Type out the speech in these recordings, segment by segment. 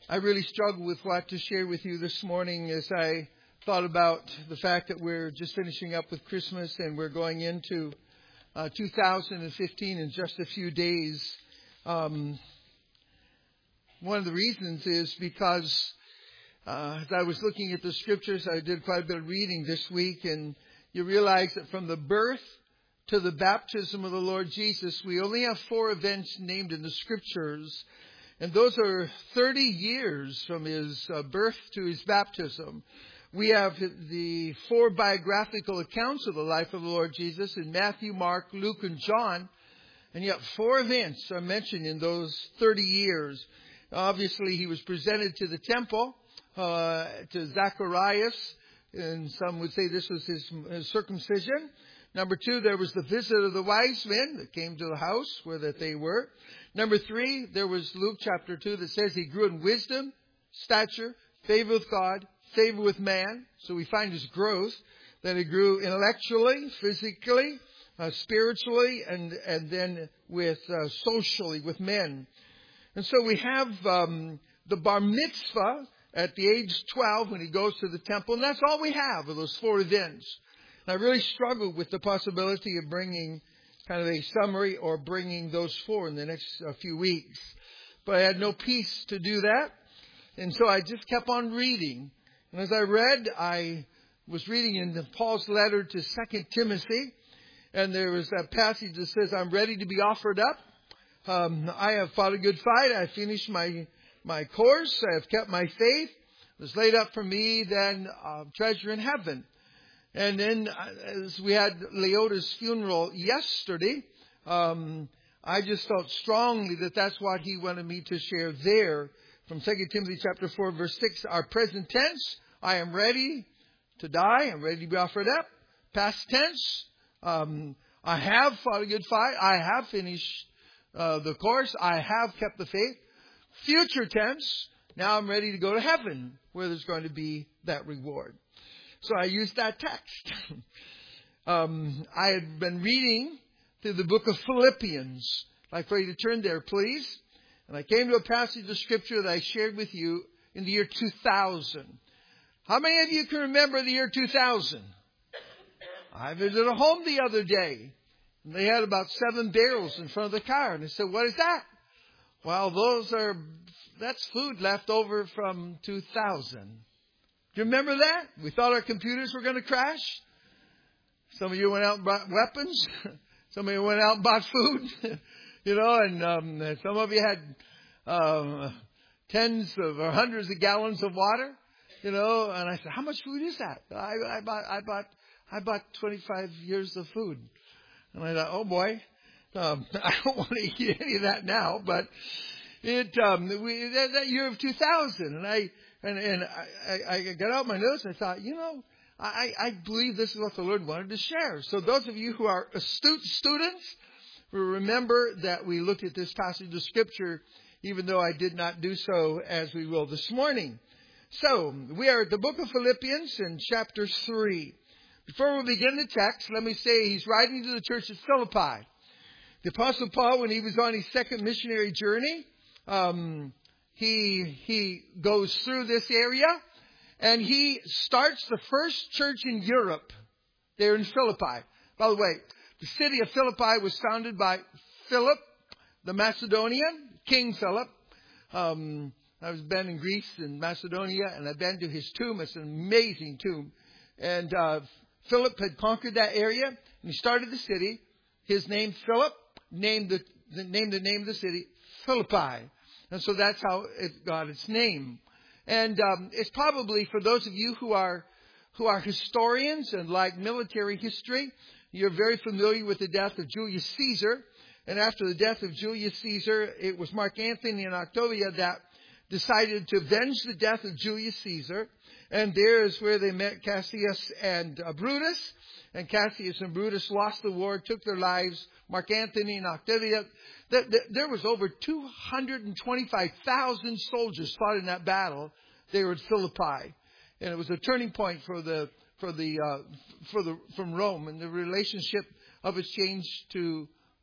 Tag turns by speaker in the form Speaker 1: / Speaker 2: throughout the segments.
Speaker 1: I really struggled with what to share with you this morning as I thought about the fact that we're just finishing up with Christmas and we're going into 2015 in just a few days. One of the reasons is because as I was looking at the scriptures, I did quite a bit of reading this week, and you realize that from the birth to the baptism of the Lord Jesus, we only have 4 events named in the scriptures. And those are 30 years from his birth to his baptism. We have the 4 biographical accounts of the life of the Lord Jesus in Matthew, Mark, Luke, and John. And yet 4 events are mentioned in those 30 years. Obviously, he was presented to the temple, to Zacharias. And some would say this was his circumcision. Number 2, there was the visit of the wise men that came to the house where that they were. Number 3, there was Luke chapter 2 that says he grew in wisdom, stature, favor with God, favor with man. So we find his growth, that he grew intellectually, physically, spiritually, and then with socially with men. And so we have the bar mitzvah at the age 12 when he goes to the temple. And that's all we have of those 4 events. And I really struggled with the possibility of bringing kind of a summary or bringing those 4 in the next few weeks. But I had no peace to do that. And so I just kept on reading. And as I read, I was reading in Paul's letter to 2 Timothy. And there was that passage that says, I'm ready to be offered up. I have fought a good fight. I finished my course. I have kept my faith. There's laid up for me then treasure in heaven. And then as we had Leota's funeral yesterday, I just felt strongly that that's what he wanted me to share there from 2 Timothy chapter 4, verse 6. Our present tense, I am ready to die. I'm ready to be offered up. Past tense, I have fought a good fight. I have finished the course. I have kept the faith. Future tense, now I'm ready to go to heaven where there's going to be that reward. So I used that text. I had been reading through the book of Philippians. I'd like for you to turn there, please. And I came to a passage of scripture that I shared with you in the year 2000. How many of you can remember the year 2000? I visited a home the other day. And they had about 7 barrels in front of the car. And I said, what is that? Well, that's food left over from 2000. Do you remember that? We thought our computers were going to crash. Some of you went out and bought weapons. Some of you went out and bought food. And some of you had tens of or hundreds of gallons of water. And I said, how much food is that? I bought 25 years of food. And I thought, oh boy, I don't want to eat any of that now. But that year of 2000, and I got out my notes. And I thought, I believe this is what the Lord wanted to share. So those of you who are astute students will remember that we looked at this passage of Scripture, even though I did not do so as we will this morning. So we are at the book of Philippians in chapter 3. Before we begin the text, let me say he's writing to the church at Philippi. The Apostle Paul, when he was on his second missionary journey, he goes through this area, and he starts the first church in Europe there in Philippi. By the way, the city of Philippi was founded by Philip, the Macedonian, King Philip. I've been in Greece and Macedonia, and I've been to his tomb. It's an amazing tomb. And Philip had conquered that area, and he started the city. His name, Philip, named the name of the city Philippi. And so that's how it got its name. And it's probably for those of you who are historians and like military history, you're very familiar with the death of Julius Caesar. And after the death of Julius Caesar, it was Mark Antony and Octavia that decided to avenge the death of Julius Caesar. And there is where they met Cassius and Brutus. And Cassius and Brutus lost the war, took their lives. Mark Antony and Octavia. There was over 225,000 soldiers fought in that battle there at Philippi. And it was a turning point from Rome, and the relationship of its change to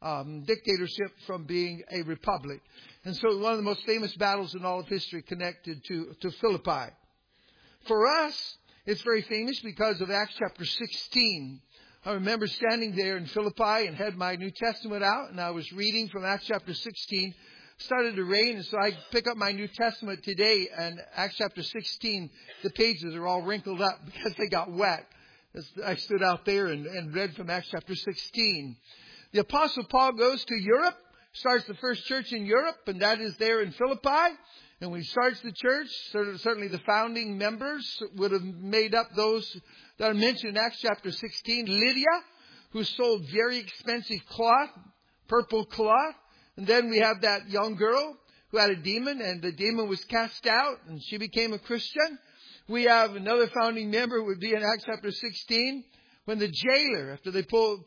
Speaker 1: dictatorship from being a republic. And so one of the most famous battles in all of history connected to Philippi. For us, it's very famous because of Acts chapter 16. I remember standing there in Philippi and had my New Testament out, and I was reading from Acts chapter 16. It started to rain, and so I pick up my New Testament today, and Acts chapter 16, the pages are all wrinkled up because they got wet. I stood out there and read from Acts chapter 16. The Apostle Paul goes to Europe, starts the first church in Europe, and that is there in Philippi. And when he starts the church, certainly the founding members would have made up those that are mentioned in Acts chapter 16. Lydia, who sold very expensive cloth, purple cloth. And then we have that young girl who had a demon, and the demon was cast out, and she became a Christian. We have another founding member who would be in Acts chapter 16, when the jailer, after they put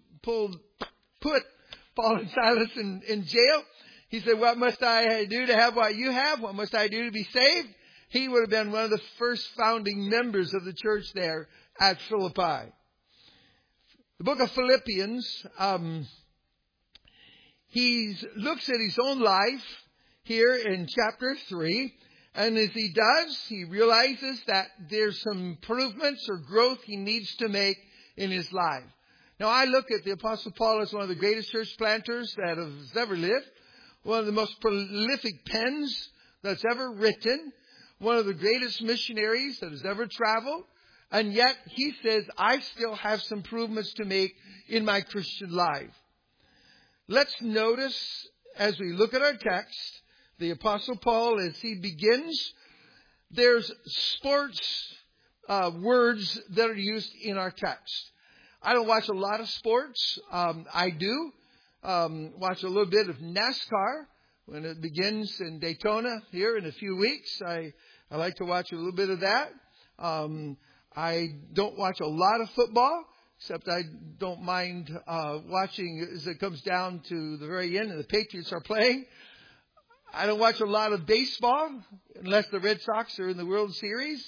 Speaker 1: Paul and Silas in jail, he said, "What must I do to have what you have? What must I do to be saved?" He would have been one of the first founding members of the church there at Philippi. The book of Philippians, he looks at his own life here in chapter 3. And as he does, he realizes that there's some improvements or growth he needs to make in his life. Now, I look at the Apostle Paul as one of the greatest church planters that has ever lived. One of the most prolific pens that's ever written. One of the greatest missionaries that has ever traveled. And yet, he says, I still have some improvements to make in my Christian life. Let's notice, as we look at our text, the Apostle Paul, as he begins, there's sports words that are used in our text. I don't watch a lot of sports. I do. Watch a little bit of NASCAR when it begins in Daytona here in a few weeks. I like to watch a little bit of that. I don't watch a lot of football, except I don't mind watching as it comes down to the very end and the Patriots are playing. I don't watch a lot of baseball unless the Red Sox are in the World Series.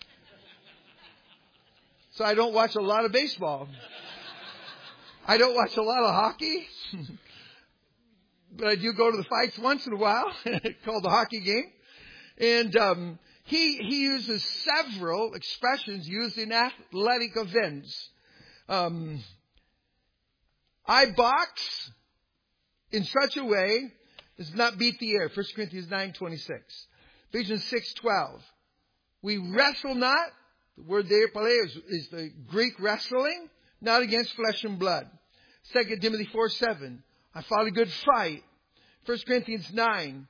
Speaker 1: So I don't watch a lot of baseball. I don't watch a lot of hockey, but I do go to the fights once in a while, called the hockey game. And he uses several expressions used in athletic events. I box in such a way as to not beat the air. 1 Corinthians 9:26. Ephesians 6:12. We wrestle not. The word there, paleo, is the Greek wrestling, not against flesh and blood. 2 Timothy 4:7. I fought a good fight. 1 Corinthians 9.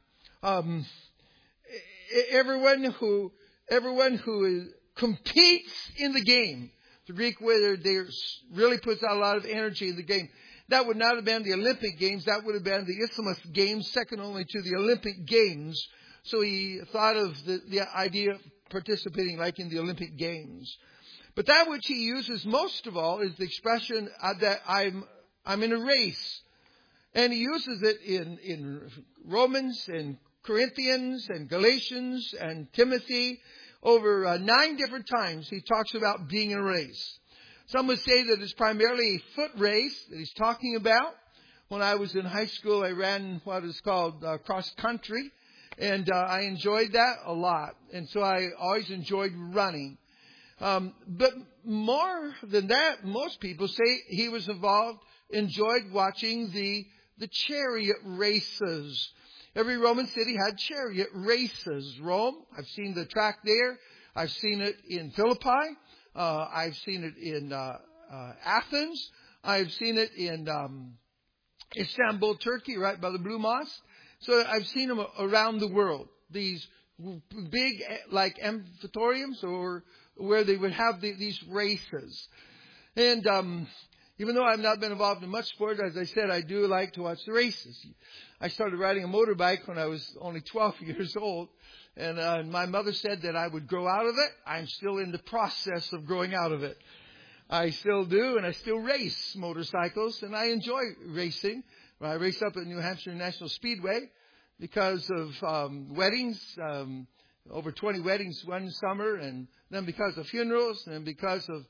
Speaker 1: Everyone who competes in the game. The Greek word there really puts out a lot of energy in the game. That would not have been the Olympic Games. That would have been the Isthmus Games, second only to the Olympic Games. So he thought of the idea of participating like in the Olympic Games. But that which he uses most of all is the expression that I'm in a race. And he uses it in Romans and Corinthians and Galatians and Timothy. Over 9 different times he talks about being in a race. Some would say that it's primarily a foot race that he's talking about. When I was in high school, I ran what is called cross country. And I enjoyed that a lot. And so I always enjoyed running. But more than that, most people say he was enjoyed watching the chariot races. Every Roman city had chariot races. Rome, I've seen the track there. I've seen it in Philippi. I've seen it in Athens. I've seen it in Istanbul, Turkey, right by the Blue Mosque. So I've seen them around the world. These big, like amphitheatrums, or where they would have these races. And even though I've not been involved in much sport, as I said, I do like to watch the races. I started riding a motorbike when I was only 12 years old. And my mother said that I would grow out of it. I'm still in the process of growing out of it. I still do, and I still race motorcycles, and I enjoy racing. I race up at New Hampshire National Speedway because of weddings, over 20 weddings one summer, and then because of funerals, and then because of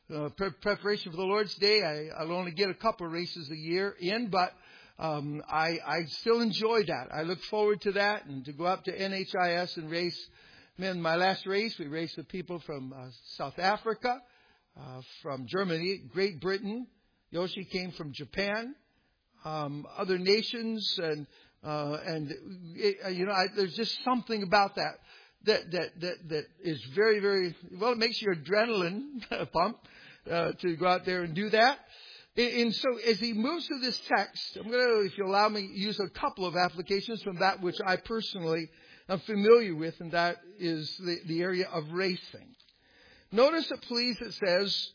Speaker 1: preparation for the Lord's Day. I'll only get a couple races a year in, but I still enjoy that. I look forward to that and to go up to NHIS and race. In my last race, we raced with people from South Africa, from Germany, Great Britain. Yoshi came from Japan, other nations, and there's just something about that is very, very well. It makes your adrenaline pump to go out there and do that. And so, as he moves through this text, I'm going to, if you allow me, use a couple of applications from that which I personally am familiar with, and that is the area of racing. Notice that, please, it says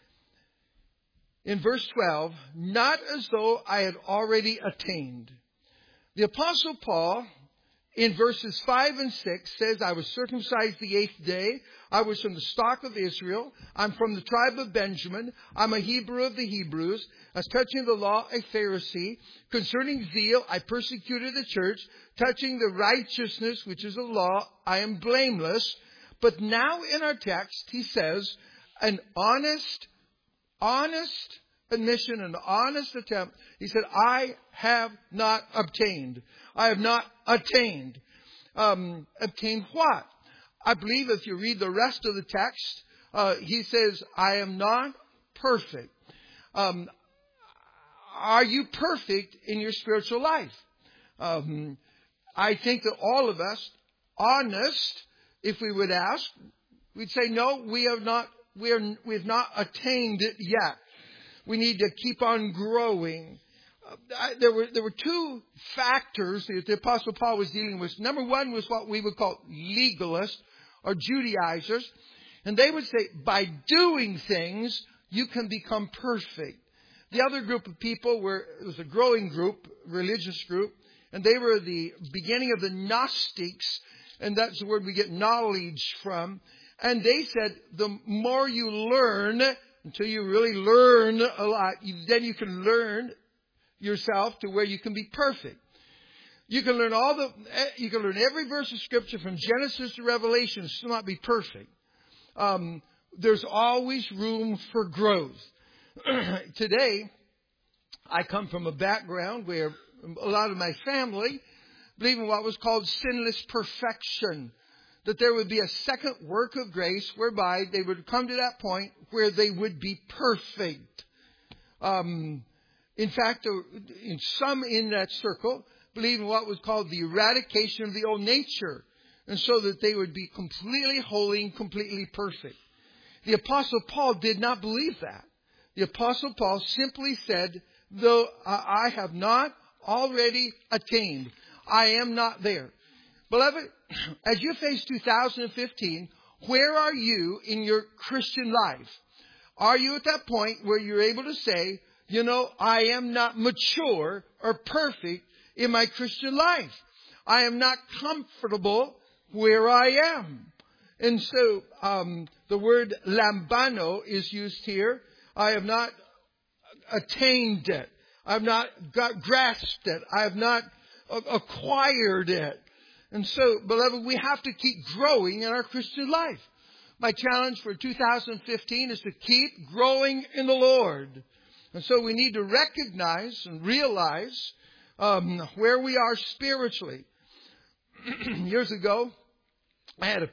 Speaker 1: in verse 12, not as though I had already attained. The Apostle Paul, in verses 5 and 6, says, I was circumcised the 8th day. I was from the stock of Israel. I'm from the tribe of Benjamin. I'm a Hebrew of the Hebrews. As touching the law, a Pharisee. Concerning zeal, I persecuted the church. Touching the righteousness, which is the law, I am blameless. But now in our text, he says, an honest admission, an honest attempt. He said, I have not obtained. I have not attained. Obtained what? I believe if you read the rest of the text, he says, I am not perfect. Are you perfect in your spiritual life? I think that all of us, honest, if we would ask, we'd say, no, we have not attained it yet. We need to keep on growing. There were two factors that the Apostle Paul was dealing with. Number one was what we would call legalists or Judaizers. And they would say, by doing things, you can become perfect. The other group of people it was a growing group, religious group, and they were the beginning of the Gnostics, and that's the word we get knowledge from. And they said, the more you learn, until you really learn a lot, then you can learn yourself to where you can be perfect. You can learn every verse of Scripture from Genesis to Revelation, still not be perfect. There's always room for growth. Today, I come from a background where a lot of my family believed in what was called sinless perfection. That there would be a second work of grace whereby they would come to that point where they would be perfect. In fact, some in that circle believe in what was called the eradication of the old nature, and so that they would be completely holy and completely perfect. The Apostle Paul did not believe that. The Apostle Paul simply said, though I have not already attained, I am not there. Beloved, as you face 2015, where are you in your Christian life? Are you at that point where you're able to say, I am not mature or perfect in my Christian life. I am not comfortable where I am. And so the word lambano is used here. I have not attained it. I have not grasped it. I have not acquired it. And so, beloved, we have to keep growing in our Christian life. My challenge for 2015 is to keep growing in the Lord. And so we need to recognize and realize where we are spiritually. Years ago, I had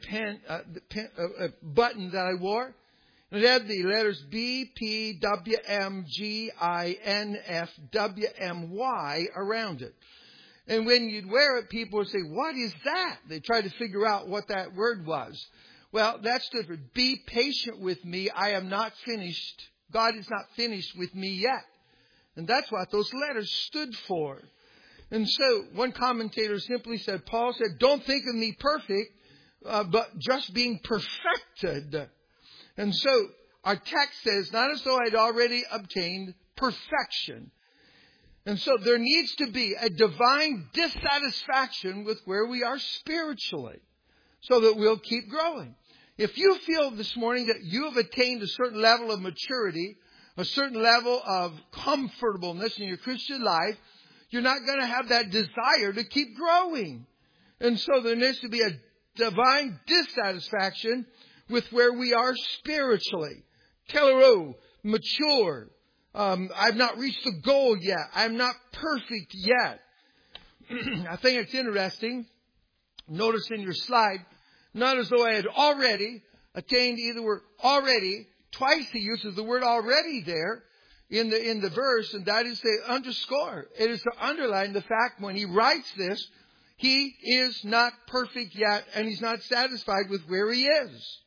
Speaker 1: a button that I wore. And it had the letters B, P, W, M, G, I, N, F, W, M, Y around it. And when you'd wear it, people would say, what is that? They tried to figure out what that word was. Well, that stood for be patient with me. I am not finished. God is not finished with me yet. And that's what those letters stood for. And so one commentator simply said, Paul said, don't think of me perfect, but just being perfected. And so our text says, not as though I'd already obtained perfection. And so there needs to be a divine dissatisfaction with where we are spiritually so that we'll keep growing. If you feel this morning that you have attained a certain level of maturity, a certain level of comfortableness in your Christian life, you're not going to have that desire to keep growing. And so there needs to be a divine dissatisfaction with where we are spiritually. telero, mature. I've not reached the goal yet. I'm not perfect yet. I think it's interesting. Notice in your slide, not as though I had already attained either word already. Twice he uses the word already there in the verse, and that is to underscore. It is to underline the fact when he writes this, he is not perfect yet, and he's not satisfied with where he is.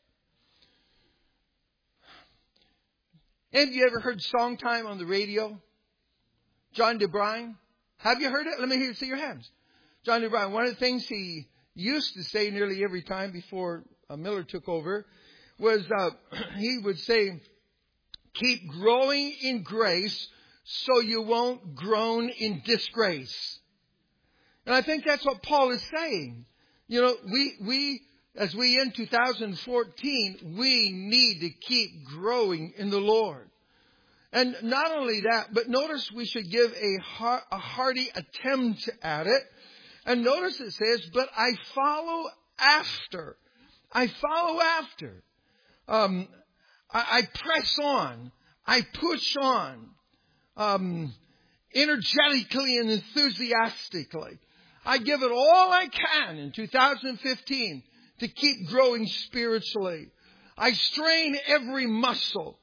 Speaker 1: Have you ever heard Song Time on the radio? John DeBryan? Have you heard it? Let me see your hands. John DeBryan, one of the things he used to say nearly every time before Miller took over was he would say, keep growing in grace so you won't groan in disgrace. And I think that's what Paul is saying. You know, we as we end 2014, we need to keep growing in the Lord. And not only that, but notice we should give a hearty attempt at it. And notice it says, but I follow after. I follow after. I press on. I push on. Energetically and enthusiastically. I give it all I can in 2015 to keep growing spiritually. I strain every muscle.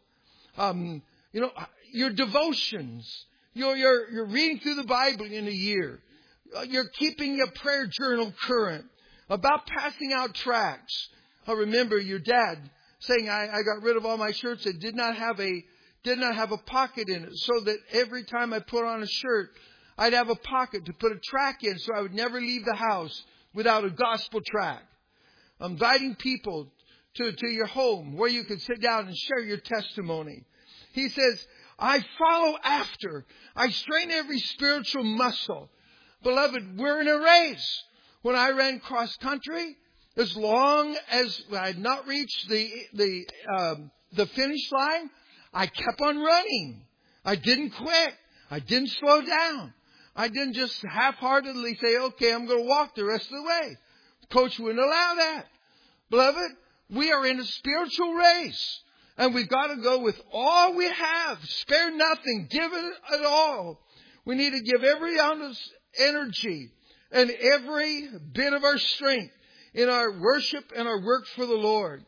Speaker 1: You know, your devotions. You're reading through the Bible in a year. You're keeping your prayer journal current. About passing out tracts. I remember your dad saying, I got rid of all my shirts that did not have a pocket in it, so that every time I put on a shirt, I'd have a pocket to put a tract in, so I would never leave the house without a gospel tract. Inviting people to your home where you could sit down and share your testimony. He says, I follow after. I strain every spiritual muscle. Beloved, we're in a race. When I ran cross country, as long as I had not reached the finish line, I kept on running. I didn't quit. I didn't slow down. I didn't just half-heartedly say, okay, I'm going to walk the rest of the way. Coach wouldn't allow that. Beloved, we are in a spiritual race. And we've got to go with all we have. Spare nothing. Give it all. We need to give every ounce of energy and every bit of our strength in our worship and our work for the Lord.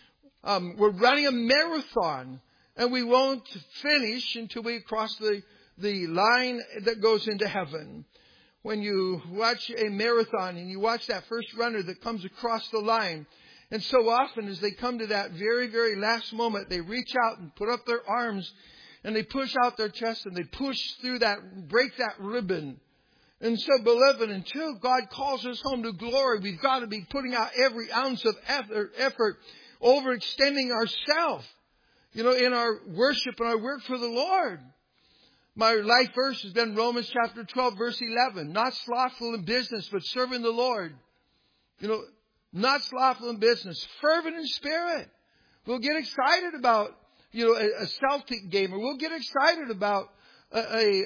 Speaker 1: We're running a marathon, and we won't finish until we cross the line that goes into heaven. When you watch a marathon and you watch that first runner that comes across the line, and so often as they come to that very, very last moment, they reach out and put up their arms and they push out their chest and they push through that, break that ribbon. And so, beloved, until God calls us home to glory, we've got to be putting out every ounce of effort, overextending ourselves, you know, in our worship and our work for the Lord. My life verse has been Romans chapter 12, verse 11. Not slothful in business, but serving the Lord. You know, not slothful in business, fervent in spirit. We'll get excited about, you know, a Celtic game, or we'll get excited about a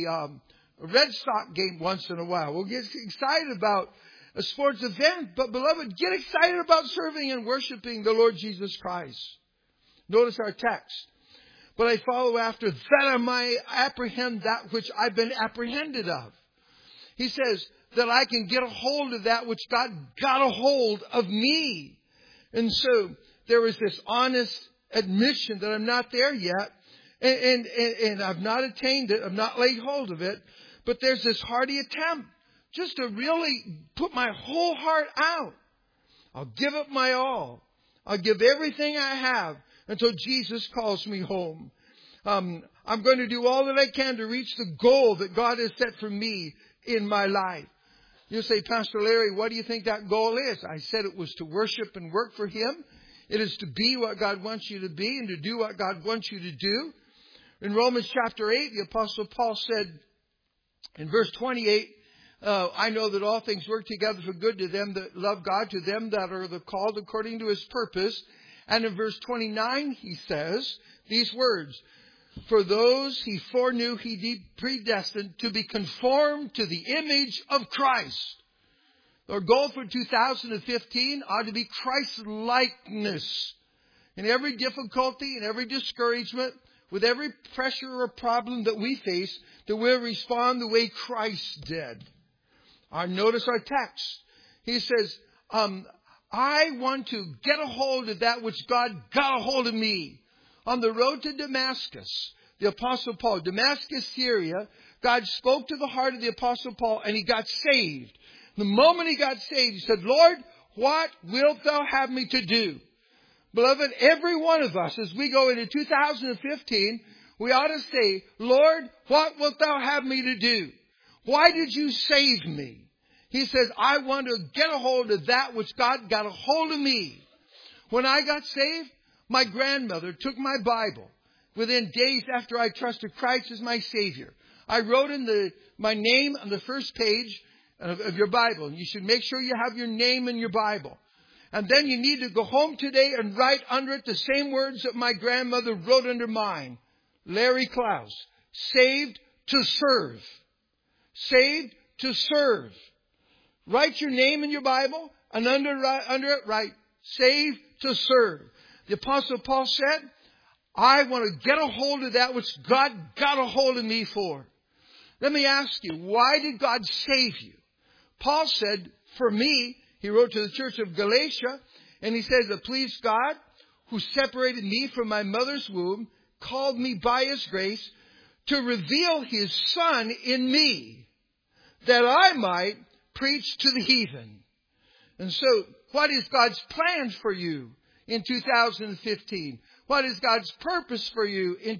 Speaker 1: Red Sox game once in a while. We'll get excited about a sports event, but beloved, get excited about serving and worshiping the Lord Jesus Christ. Notice our text. But I follow after that I might apprehend that which I've been apprehended of. He says that I can get a hold of that which God got a hold of me. And so there is this honest admission that I'm not there yet. And I've not attained it. I've not laid hold of it. But there's this hearty attempt just to really put my whole heart out. I'll give it my all. I'll give everything I have until Jesus calls me home. I'm going to do all that I can to reach the goal that God has set for me in my life. You say, Pastor Larry, what do you think that goal is? I said it was to worship and work for Him. It is to be what God wants you to be and to do what God wants you to do. In Romans chapter 8, the Apostle Paul said in verse 28, I know that all things work together for good to them that love God, to them that are the called according to His purpose. And in verse 29, he says these words, for those He foreknew, He predestined to be conformed to the image of Christ. Our goal for 2015 ought to be Christ-likeness. in every difficulty, in every discouragement, with every pressure or problem that we face, that we'll respond the way Christ did. Notice our text. He says, I want to get a hold of that which God got a hold of me. On the road to Damascus, the Apostle Paul, Damascus, Syria, God spoke to the heart of the Apostle Paul and he got saved. The moment he got saved, he said, Lord, what wilt thou have me to do? Beloved, every one of us, as we go into 2015, we ought to say, Lord, what wilt thou have me to do? Why did you save me? He says, I want to get a hold of that which God got a hold of me. When I got saved, my grandmother took my Bible. Within days after I trusted Christ as my Savior, I wrote in my name on the first page of your Bible. You should make sure you have your name in your Bible. And then you need to go home today and write under it the same words that my grandmother wrote under mine. Larry Klaus. Saved to serve. Saved to serve. Write your name in your Bible and under it write, saved to serve. The Apostle Paul said, I want to get a hold of that which God got a hold of me for. Let me ask you, why did God save you? Paul said, for me, he wrote to the church of Galatia, and he says, it pleased God, who separated me from my mother's womb, called me by His grace, to reveal His Son in me, that I might preach to the heathen. And so, what is God's plan for you in 2015? What is God's purpose for you in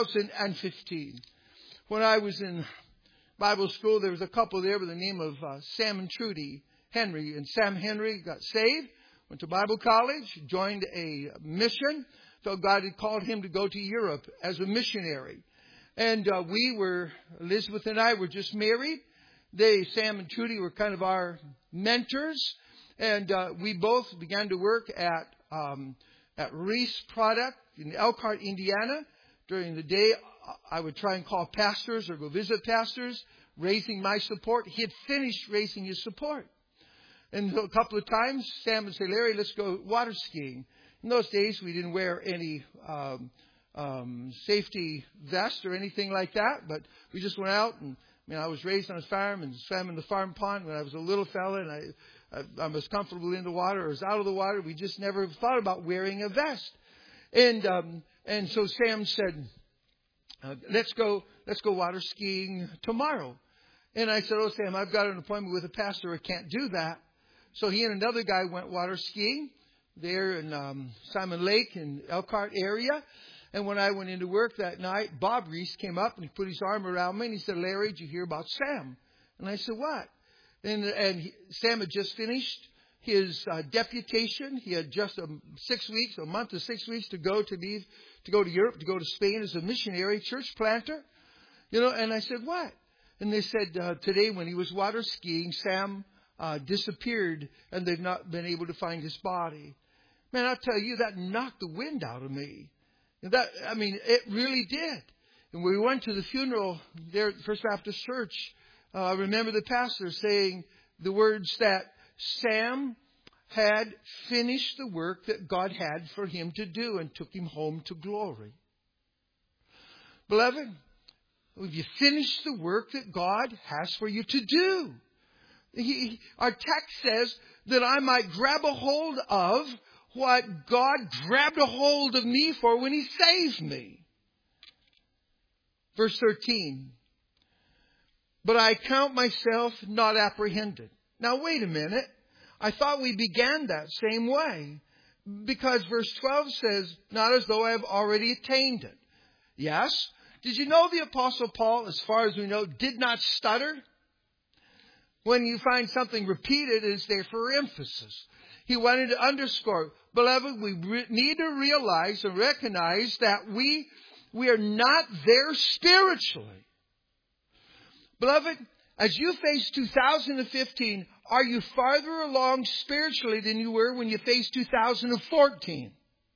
Speaker 1: 2015? When I was in Bible school, there was a couple there by the name of Sam and Trudy Henry. And Sam Henry got saved, went to Bible college, joined a mission. Felt God had called him to go to Europe as a missionary. And Elizabeth and I were just married. Sam and Trudy were kind of our mentors. And we both began to work at Reese Product in Elkhart, Indiana. During the day, I would try and call pastors or go visit pastors, raising my support. He had finished raising his support. And a couple of times, Sam would say, Larry, let's go water skiing. In those days, we didn't wear any safety vest or anything like that, but we just went out. And I was raised on a farm and swam in the farm pond when I was a little fella, and I was comfortable in the water or was out of the water. We just never thought about wearing a vest. And so Sam said, let's go water skiing tomorrow. And I said, oh, Sam, I've got an appointment with a pastor. I can't do that. So he and another guy went water skiing there in Simon Lake in Elkhart area. And when I went into work that night, Bob Reese came up and he put his arm around me and he said, Larry, did you hear about Sam? And I said, what? And Sam had just finished his deputation. He had just 6 weeks, a month to 6 weeks to go to Europe, to go to Spain as a missionary church planter. And I said, what? And they said today when he was water skiing, Sam disappeared and they've not been able to find his body. Man, I'll tell you, that knocked the wind out of me. It really did. And when we went to the funeral there at First Baptist Church, I remember the pastor saying the words that Sam had finished the work that God had for him to do and took him home to glory. Beloved, have you finished the work that God has for you to do? Our text says that I might grab a hold of what God grabbed a hold of me for when He saved me. Verse 13. But I count myself not apprehended. Now wait a minute. I thought we began that same way. Because verse 12 says, not as though I have already attained it. Yes. Did you know the Apostle Paul, as far as we know, did not stutter? When you find something repeated, it's there for emphasis. He wanted to underscore, beloved, we need to realize and recognize that we are not there spiritually. Beloved, as you face 2015, are you farther along spiritually than you were when you faced 2014?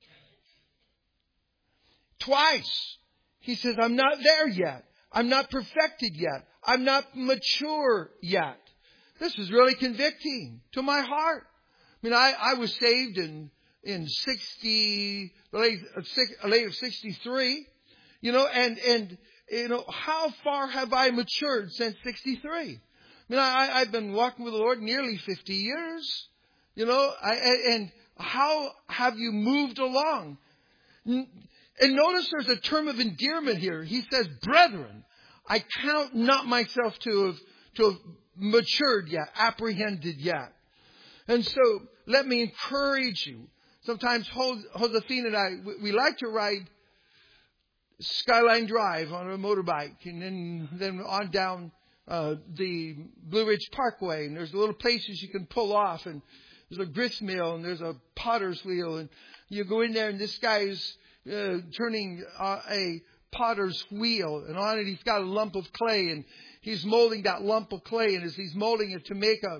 Speaker 1: Twice. He says, I'm not there yet. I'm not perfected yet. I'm not mature yet. This is really convicting to my heart. I was saved in in late of 63, and how far have I matured since 63? I've been walking with the Lord nearly 50 years, and how have you moved along? And notice there's a term of endearment here. He says, brethren, I count not myself to have matured yet, apprehended yet. And so let me encourage you. Sometimes Josephine and I, we like to ride Skyline Drive on a motorbike and then on down the Blue Ridge Parkway. And there's little places you can pull off. And there's a grist mill and there's a potter's wheel. And you go in there and this guy's turning a potter's wheel. And on it he's got a lump of clay. And he's molding that lump of clay. And as he's molding it to make a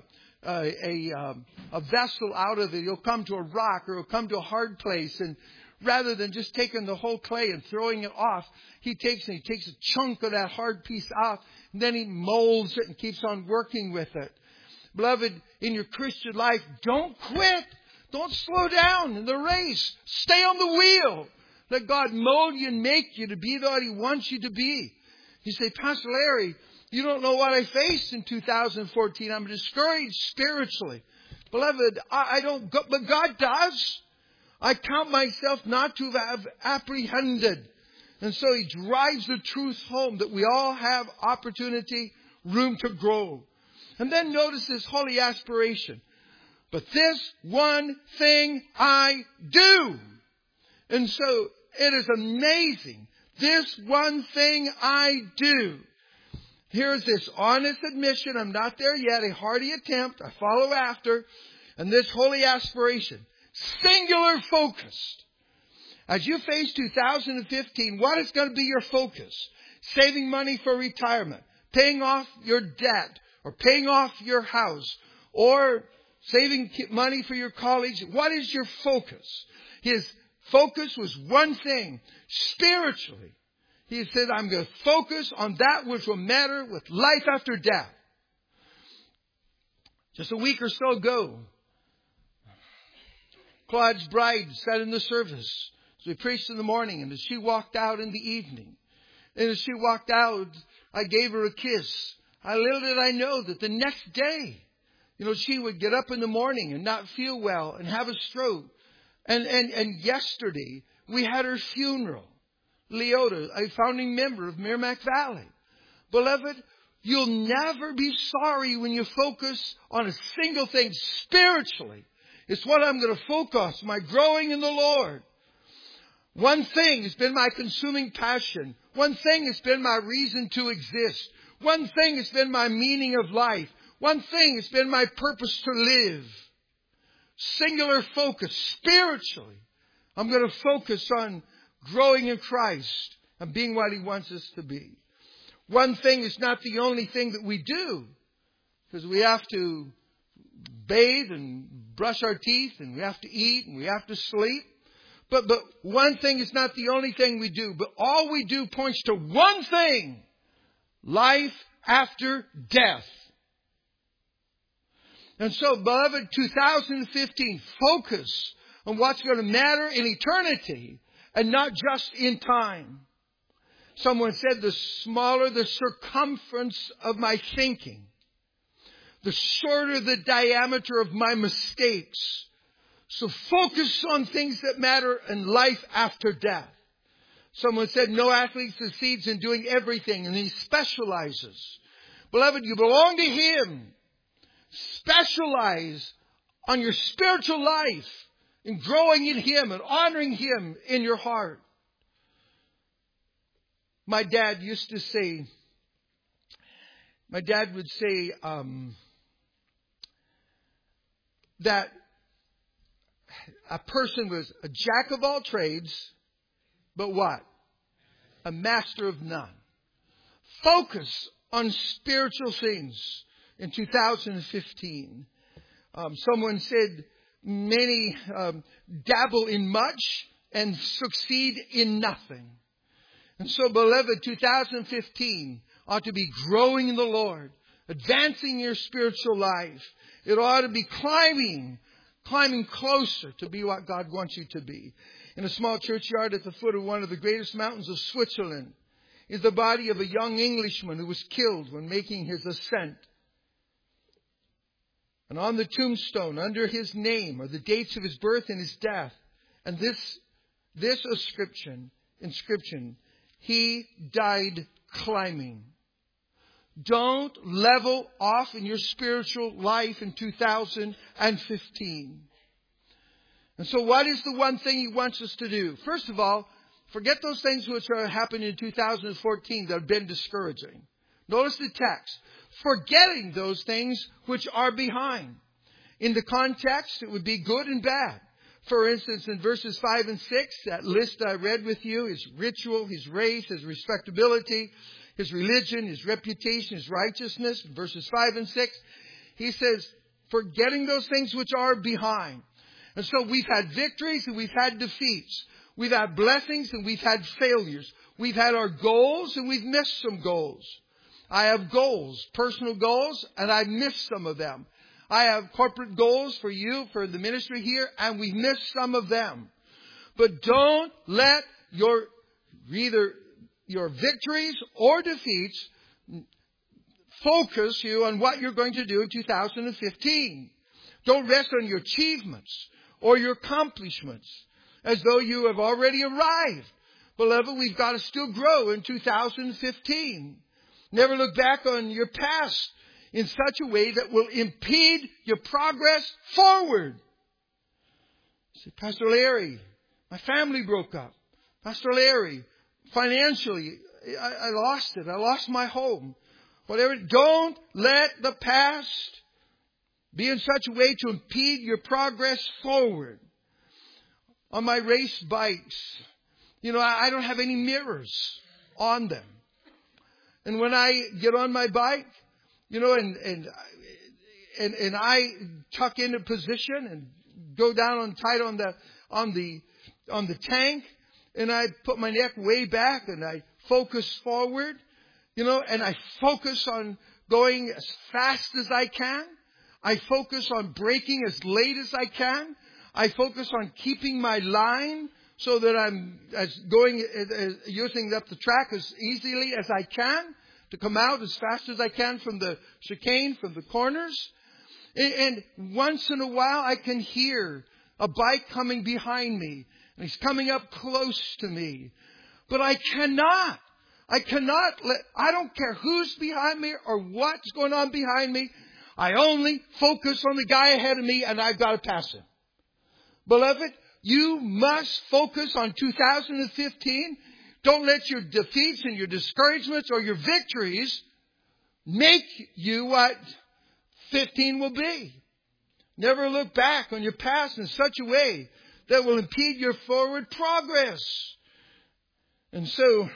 Speaker 1: vessel out of it, he'll come to a rock or he'll come to a hard place, and rather than just taking the whole clay and throwing it off, he takes a chunk of that hard piece off, and then he molds it and keeps on working with it. Beloved, in your Christian life, don't quit. Don't slow down in the race. Stay on the wheel. Let God mold you and make you to be what He wants you to be. You say, Pastor Larry, you don't know what I faced in 2014. I'm discouraged spiritually. Beloved, I don't, but God does. I count myself not to have apprehended. And so He drives the truth home that we all have opportunity, room to grow. And then notice this holy aspiration. But this one thing I do. And so it is amazing. This one thing I do. Here's this honest admission. I'm not there yet. A hearty attempt. I follow after. And this holy aspiration. Singular focused. As you face 2015, what is going to be your focus? Saving money for retirement. Paying off your debt. Or paying off your house. Or saving money for your college. What is your focus? His focus was one thing. Spiritually. He said, I'm going to focus on that which will matter with life after death. Just a week or so ago, Claude's bride sat in the service. So we preached in the morning, and as she walked out in the evening, and as she walked out, I gave her a kiss. Little did I know that the next day, she would get up in the morning and not feel well and have a stroke. And yesterday, we had her funeral. Leota, a founding member of Merrimack Valley. Beloved, you'll never be sorry when you focus on a single thing spiritually. It's what I'm going to focus, my growing in the Lord. One thing has been my consuming passion. One thing has been my reason to exist. One thing has been my meaning of life. One thing has been my purpose to live. Singular focus spiritually. I'm going to focus on growing in Christ and being what He wants us to be. One thing is not the only thing that we do, because we have to bathe and brush our teeth and we have to eat and we have to sleep. But one thing is not the only thing we do, but all we do points to one thing: life after death. And so, beloved, 2015, focus on what's going to matter in eternity and not just in time. Someone said, the smaller the circumference of my thinking, the shorter the diameter of my mistakes. So focus on things that matter in life after death. Someone said, no athlete succeeds in doing everything, and he specializes. Beloved, you belong to Him. Specialize on your spiritual life in growing in Him and honoring Him in your heart. My dad would say, that a person was a jack of all trades, but what? A master of none. Focus on spiritual things in 2015. Someone said, many dabble in much and succeed in nothing. And so, beloved, 2015 ought to be growing in the Lord, advancing your spiritual life. It ought to be climbing climbing closer to be what God wants you to be. In a small churchyard at the foot of one of the greatest mountains of Switzerland is the body of a young Englishman who was killed when making his ascent. And on the tombstone, under his name, are the dates of his birth and his death. And this inscription, he died climbing. Don't level off in your spiritual life in 2015. And so what is the one thing He wants us to do? First of all, forget those things which are happening in 2014 that have been discouraging. Notice the text. Forgetting those things which are behind. In the context, it would be good and bad. For instance, in verses 5 and 6, that list I read with you, his ritual, his race, his respectability, his religion, his reputation, his righteousness, verses 5 and 6, he says, forgetting those things which are behind. And so we've had victories and we've had defeats. We've had blessings and we've had failures. We've had our goals and we've missed some goals. I have goals, personal goals, and I've missed some of them. I have corporate goals for you, for the ministry here, and we've missed some of them. But don't let either your victories or defeats focus you on what you're going to do in 2015. Don't rest on your achievements or your accomplishments as though you have already arrived. Beloved, we've got to still grow in 2015. Never look back on your past in such a way that will impede your progress forward. You say, Pastor Larry, my family broke up. Pastor Larry, financially, I lost it. I lost my home. Whatever. Don't let the past be in such a way to impede your progress forward. On my race bikes, I don't have any mirrors on them. And when I get on my bike, and I tuck into position and go down tight on the tank, and I put my neck way back and I focus forward, and I focus on going as fast as I can. I focus on braking as late as I can. I focus on keeping my line so that I'm using up the track as easily as I can to come out as fast as I can from the chicane, from the corners. And once in a while I can hear a bike coming behind me. And he's coming up close to me. But I cannot I don't care who's behind me or what's going on behind me. I only focus on the guy ahead of me and I've got to pass him. Beloved, you must focus on 2015. Don't let your defeats and your discouragements or your victories make you what 15 will be. Never look back on your past in such a way that will impede your forward progress. And so,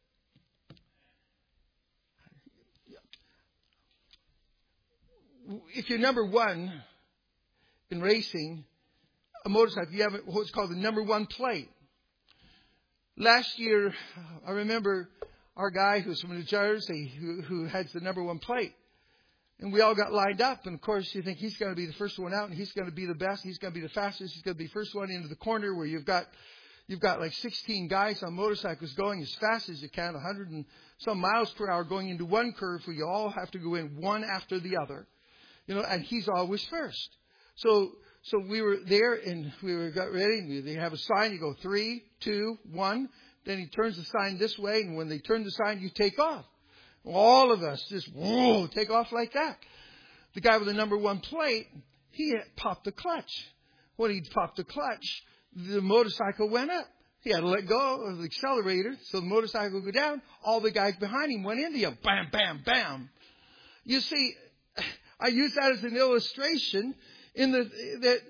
Speaker 1: if you're number one in racing a motorcycle, you have what's called the number one plate. Last year, I remember our guy who's from New Jersey who has the number one plate. And we all got lined up. And of course, you think he's going to be the first one out and he's going to be the best. He's going to be the fastest. He's going to be the first one into the corner where you've got like 16 guys on motorcycles going as fast as you can, 100 and some miles per hour going into one curve where you all have to go in one after the other. And he's always first. So we were there and got ready. And they have a sign. You go 3, 2, 1. Then he turns the sign this way. And when they turn the sign, you take off. All of us just take off like that. The guy with the number one plate, he had popped the clutch. When he popped the clutch, the motorcycle went up. He had to let go of the accelerator so the motorcycle would go down. All the guys behind him went into him. Bam, bam, bam. You see, I use that as an illustration in that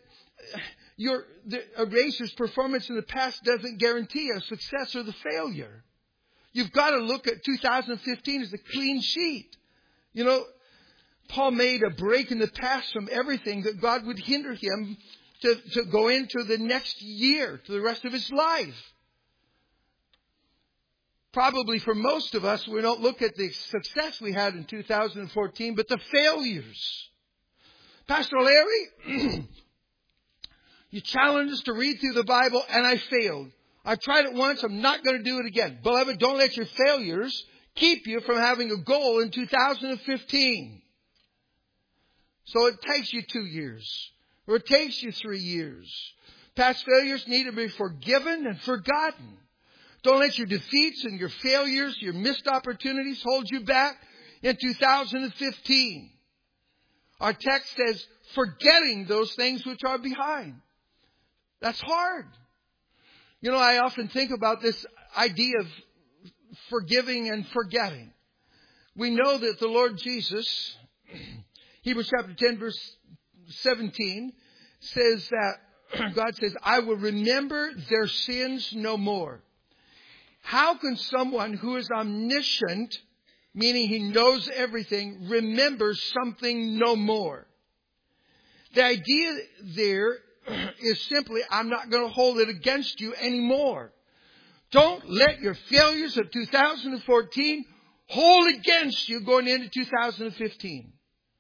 Speaker 1: a racer's performance in the past doesn't guarantee a success or the failure. You've got to look at 2015 as a clean sheet. Paul made a break in the past from everything that God would hinder him to go into the next year, to the rest of his life. Probably for most of us, we don't look at the success we had in 2014, but the failures. Pastor Larry, You challenged us to read through the Bible, and I failed. I've tried it once. I'm not going to do it again. Beloved, don't let your failures keep you from having a goal in 2015. So it takes you 2 years, or it takes you 3 years. Past failures need to be forgiven and forgotten. Don't let your defeats and your failures, your missed opportunities hold you back in 2015. Our text says, forgetting those things which are behind. That's hard. You know, I often think about this idea of forgiving and forgetting. We know that the Lord Jesus, Hebrews chapter 10 verse 17, says that God says, I will remember their sins no more. How can someone who is omniscient, meaning he knows everything, remember something no more? The idea there is simply, I'm not going to hold it against you anymore. Don't let your failures of 2014 hold against you going into 2015.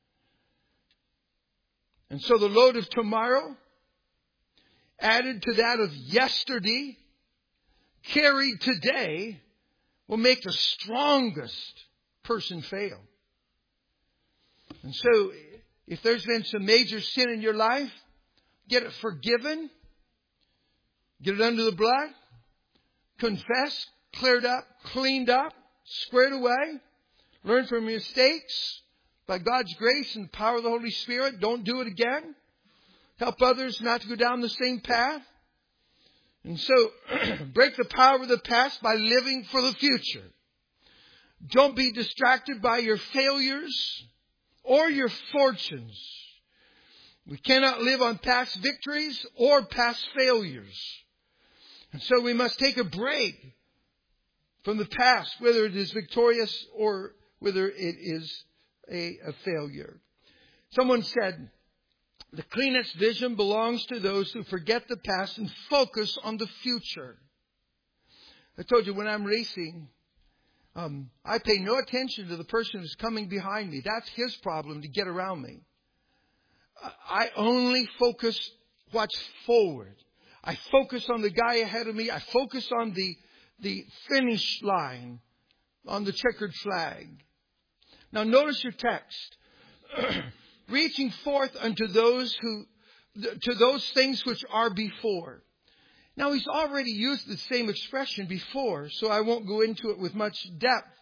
Speaker 1: And so the load of tomorrow, added to that of yesterday, carried today, will make the strongest person fail. And so, if there's been some major sin in your life, get it forgiven, get it under the blood, confess, cleared up, cleaned up, squared away, learn from your mistakes. By God's grace and the power of the Holy Spirit, don't do it again. Help others not to go down the same path. And so, break the power of the past by living for the future. Don't be distracted by your failures or your fortunes. We cannot live on past victories or past failures. And so we must take a break from the past, whether it is victorious or whether it is a failure. Someone said, the cleanest vision belongs to those who forget the past and focus on the future. I told you when I'm racing, I pay no attention to the person who's coming behind me. That's his problem to get around me. I only focus what's forward. I focus on the guy ahead of me. I focus on the finish line, on the checkered flag. Now notice your text. Reaching forth unto those to those things which are before. Now he's already used the same expression before, so I won't go into it with much depth.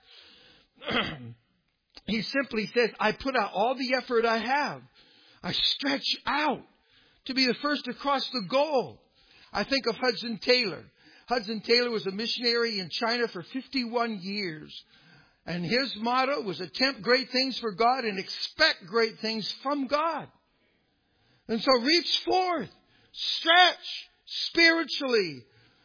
Speaker 1: He simply says, I put out all the effort I have. I stretch out to be the first to cross the goal. I think of Hudson Taylor. Hudson Taylor was a missionary in China for 51 years. And his motto was attempt great things for God and expect great things from God. And so reach forth, stretch spiritually,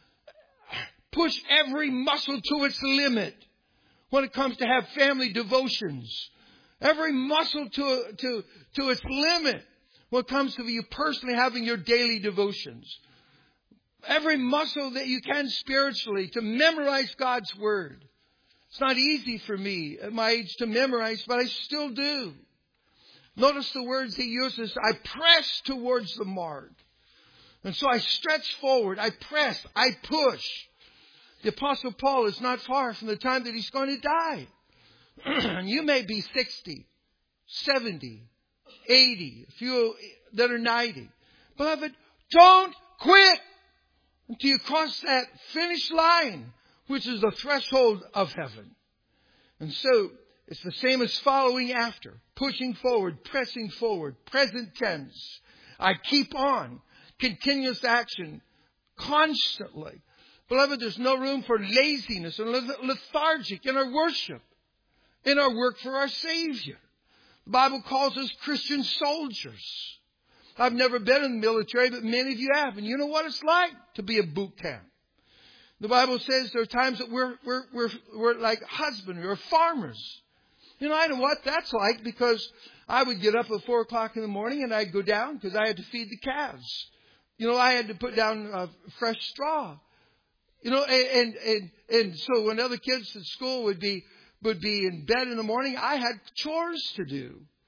Speaker 1: push every muscle to its limit when it comes to have family devotions. Every muscle to its limit when it comes to you personally having your daily devotions. Every muscle that you can spiritually to memorize God's Word. It's not easy for me at my age to memorize, but I still do. Notice the words he uses. I press towards the mark. And so I stretch forward. I press. I push. The Apostle Paul is not far from the time that he's going to die. And you may be 60, 70, 80, a few that are 90. Beloved, don't quit until you cross that finish line, which is the threshold of heaven. And so, it's the same as following after. Pushing forward, pressing forward, present tense. I keep on. Continuous action. Constantly. Beloved, there's no room for laziness or lethargic in our worship. In our work for our Savior. The Bible calls us Christian soldiers. I've never been in the military, but many of you have. And you know what it's like to be at boot camp. The Bible says there are times that we're like husbandry or farmers. You know, I know what that's like because I would get up at 4 o'clock in the morning and I'd go down because I had to feed the calves. You know, I had to put down fresh straw. You know, and so when other kids at school would be in bed in the morning, I had chores to do.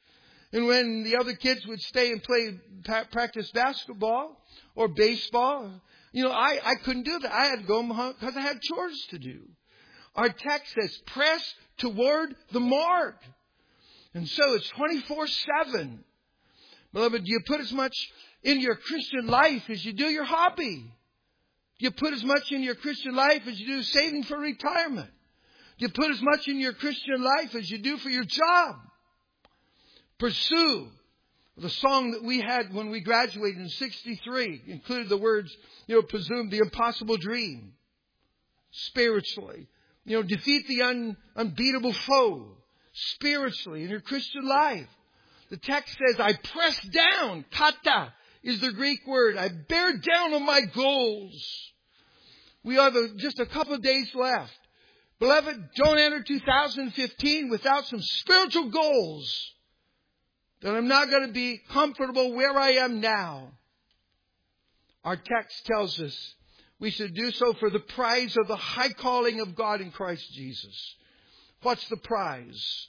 Speaker 1: And when the other kids would stay and practice basketball or baseball, I couldn't do that. I had to go home because I had chores to do. Our text says, press toward the mark. And so it's 24/7. Beloved, do you put as much in your Christian life as you do your hobby? Do you put as much in your Christian life as you do saving for retirement? Do you put as much in your Christian life as you do for your job? Pursue. The song that we had when we graduated in 63 included the words, presume the impossible dream. Spiritually. Defeat the unbeatable foe. Spiritually in your Christian life. The text says, I press down. Kata is the Greek word. I bear down on my goals. We have just a couple of days left. Beloved, don't enter 2015 without some spiritual goals. That I'm not going to be comfortable where I am now. Our text tells us we should do so for the prize of the high calling of God in Christ Jesus. What's the prize?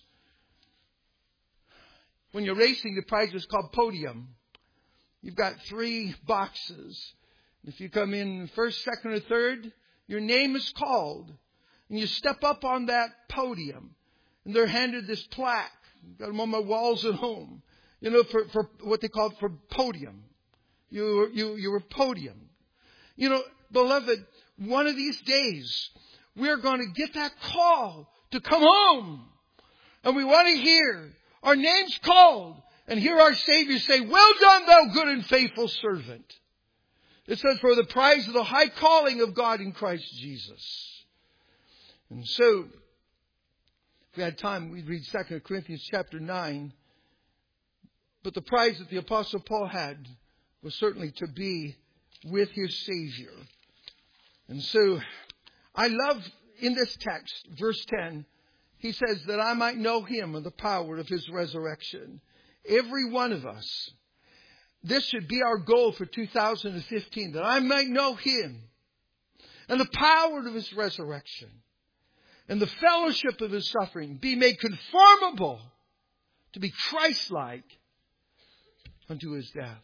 Speaker 1: When you're racing, the prize is called podium. You've got 3 boxes. If you come in first, second, or third, your name is called. And you step up on that podium. And they're handed this plaque. I've got them on my walls at home. For what they call for podium. You were podium. Beloved, one of these days, we're going to get that call to come home. And we want to hear our names called and hear our Savior say, well done, thou good and faithful servant. It says, for the prize of the high calling of God in Christ Jesus. And so, if we had time, we'd read 2 Corinthians chapter 9. But the prize that the Apostle Paul had was certainly to be with his Savior. And so, I love in this text, verse 10, he says that I might know Him and the power of His resurrection. Every one of us. This should be our goal for 2015, that I might know Him and the power of His resurrection and the fellowship of His suffering, be made conformable to be Christ-like unto His death.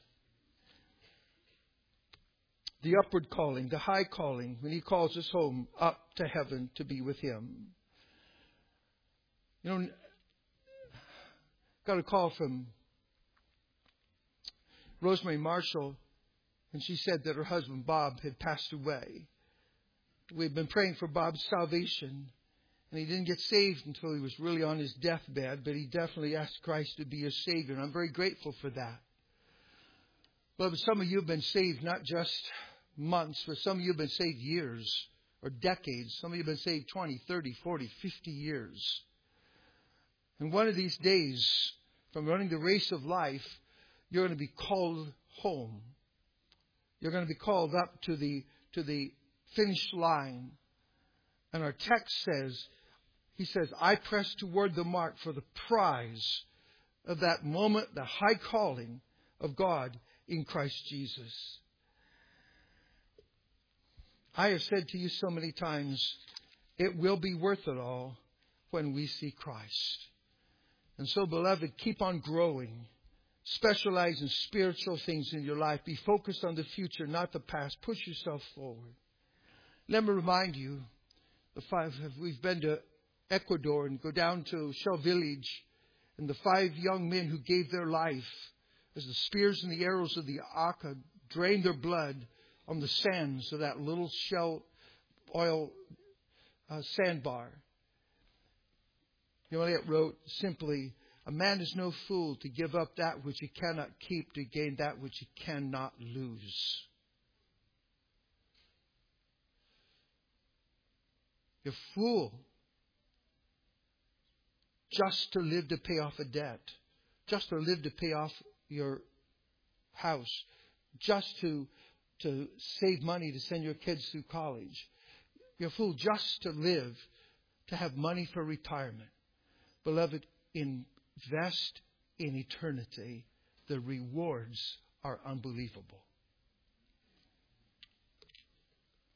Speaker 1: The upward calling, the high calling, when He calls us home up to heaven to be with Him. Got a call from Rosemary Marshall, and she said that her husband Bob had passed away. We've been praying for Bob's salvation, and he didn't get saved until he was really on his deathbed, but he definitely asked Christ to be his Savior, and I'm very grateful for that. But some of you have been saved not just months, but some of you have been saved years or decades. Some of you have been saved 20, 30, 40, 50 years. And one of these days, from running the race of life, you're going to be called home. You're going to be called up to the finish line. And our text says, he says, I press toward the mark for the prize of that moment, the high calling of God in Christ Jesus. I have said to you so many times, it will be worth it all when we see Christ. And so, beloved, keep on growing. Specialize in spiritual things in your life. Be focused on the future, not the past. Push yourself forward. Let me remind you, we've been to Ecuador and go down to Shell Village, and the 5 young men who gave their life as the spears and the arrows of the Aka drained their blood on the sands of that little Shell oil sandbar. Eliot wrote simply, a man is no fool to give up that which he cannot keep to gain that which he cannot lose. You're a fool just to live to pay off a debt, just to live to pay off your house, just to save money to send your kids through college. You're a fool just to live to have money for retirement. Beloved, invest in eternity. The rewards are unbelievable.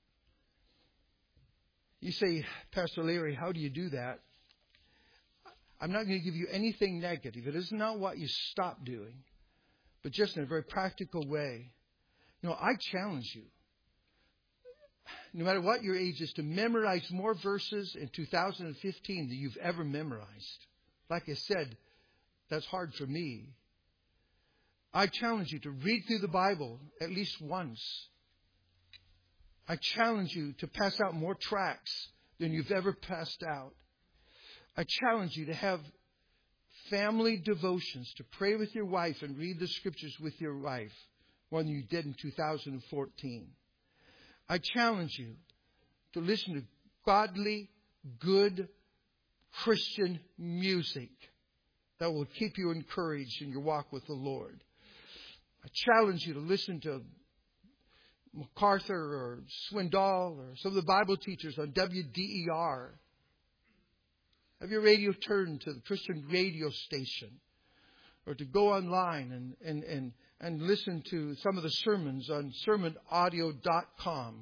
Speaker 1: You say, Pastor Larry, how do you do that? I'm not going to give you anything negative. It is not what you stop doing, but just in a very practical way. I challenge you, no matter what your age is, to memorize more verses in 2015 than you've ever memorized. Like I said, that's hard for me. I challenge you to read through the Bible at least once. I challenge you to pass out more tracts than you've ever passed out. I challenge you to have family devotions, to pray with your wife and read the Scriptures with your wife more than you did in 2014. I challenge you to listen to godly, good Christian music that will keep you encouraged in your walk with the Lord. I challenge you to listen to MacArthur or Swindoll or some of the Bible teachers on WDER. Have your radio turned to the Christian radio station, or to go online and listen to some of the sermons on sermonaudio.com.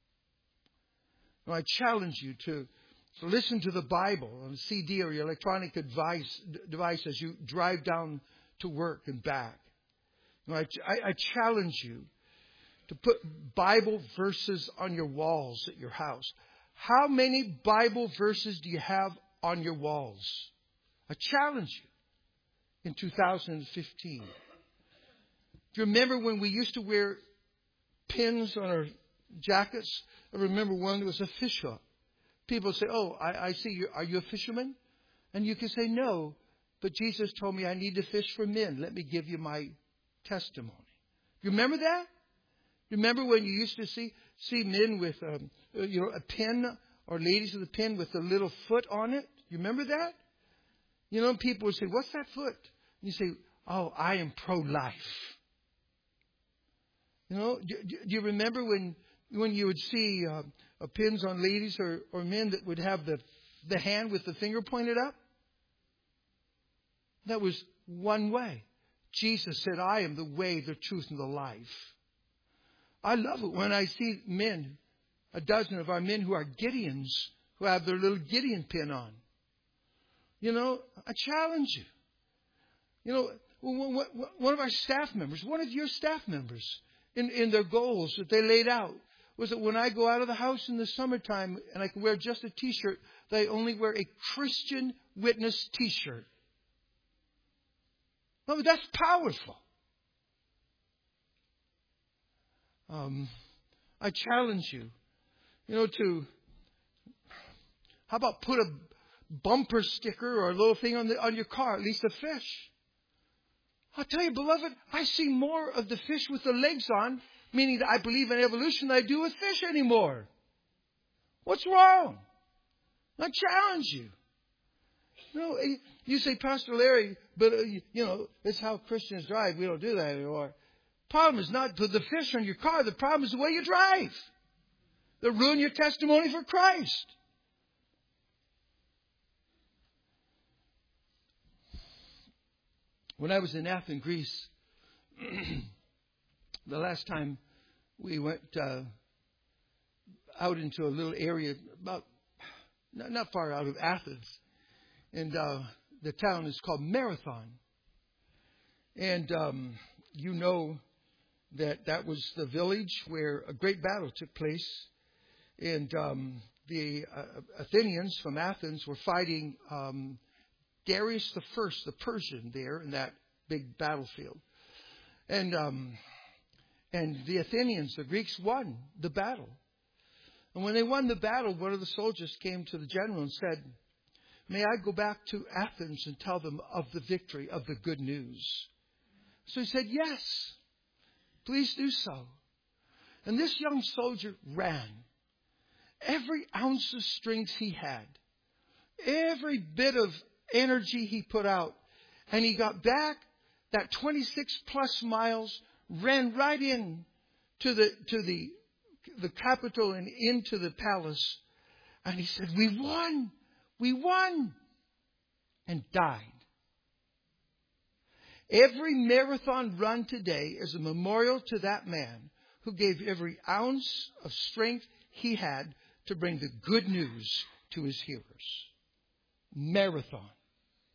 Speaker 1: I challenge you to listen to the Bible on a CD or your electronic device as you drive down to work and back. I challenge you to put Bible verses on your walls at your house. How many Bible verses do you have on your walls? I challenge you in 2015. Do you remember when we used to wear pins on our jackets? I remember one that was a fish hook. People say, "Oh, I see you. Are you a fisherman?" And you can say, "No, but Jesus told me I need to fish for men. Let me give you my testimony." You remember that? Remember when you used to see men with a pin, or ladies with a pin with a little foot on it? You remember that? People would say, "What's that foot?" And you say, "Oh, I am pro-life." Do you remember when you would see pins on ladies or men that would have the hand with the finger pointed up? That was one way. Jesus said, "I am the way, the truth, and the life." I love it when I see men, a dozen of our men who are Gideons, who have their little Gideon pin on. I challenge you. One of our staff members, one of your staff members, in their goals that they laid out, was that when I go out of the house in the summertime and I can wear just a T-shirt, they only wear a Christian Witness T-shirt. No, but that's powerful. I challenge you, how about put a bumper sticker or a little thing on your car, at least a fish. I'll tell you, beloved, I see more of the fish with the legs on, meaning that I believe in evolution, than I do with fish anymore. What's wrong? I challenge you. You say, "Pastor Larry, but it's how Christians drive. We don't do that anymore." Problem is not the fish on your car. The problem is the way you drive. They'll ruin your testimony for Christ. When I was in Athens, Greece, the last time we went out into a little area, about not far out of Athens, and the town is called Marathon. And that was the village where a great battle took place. And the Athenians from Athens were fighting Darius the First, the Persian, there in that big battlefield. And the Athenians, the Greeks, won the battle. And when they won the battle, one of the soldiers came to the general and said, "May I go back to Athens and tell them of the victory, of the good news?" So he said, "Yes, please do so." And this young soldier ran. Every ounce of strength he had, every bit of energy he put out, and he got back that 26 plus miles, ran right in to the capital and into the palace, and he said, "We won," and died. Every marathon run today is a memorial to that man who gave every ounce of strength he had to bring the good news to his hearers. Marathon.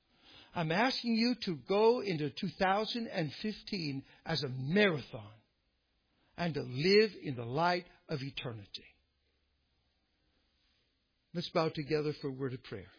Speaker 1: I'm asking you to go into 2015 as a marathon and to live in the light of eternity. Let's bow together for a word of prayer.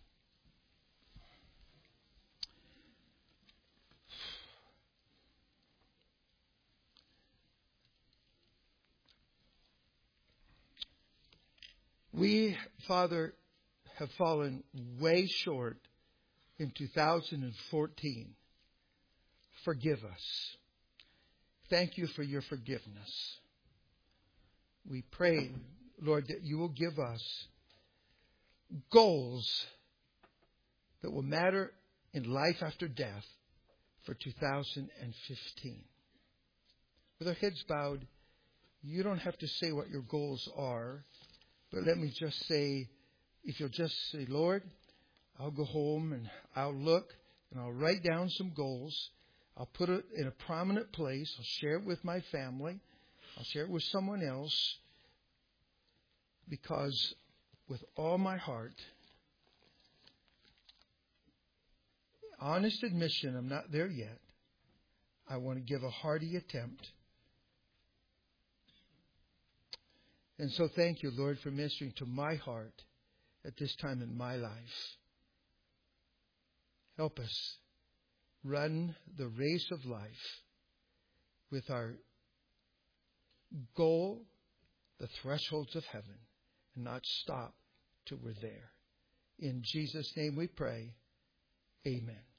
Speaker 1: We, Father, have fallen way short in 2014. Forgive us. Thank you for your forgiveness. We pray, Lord, that you will give us goals that will matter in life after death for 2015. With our heads bowed, you don't have to say what your goals are, but let me just say, if you'll just say, Lord, I'll go home and I'll look and I'll write down some goals. I'll put it in a prominent place. I'll share it with my family. I'll share it with someone else. Because with all my heart, honest admission, I'm not there yet. I want to give a hearty attempt. And so thank you, Lord, for ministering to my heart at this time in my life. Help us run the race of life with our goal, the thresholds of heaven, and not stop till we're there. In Jesus' name we pray. Amen.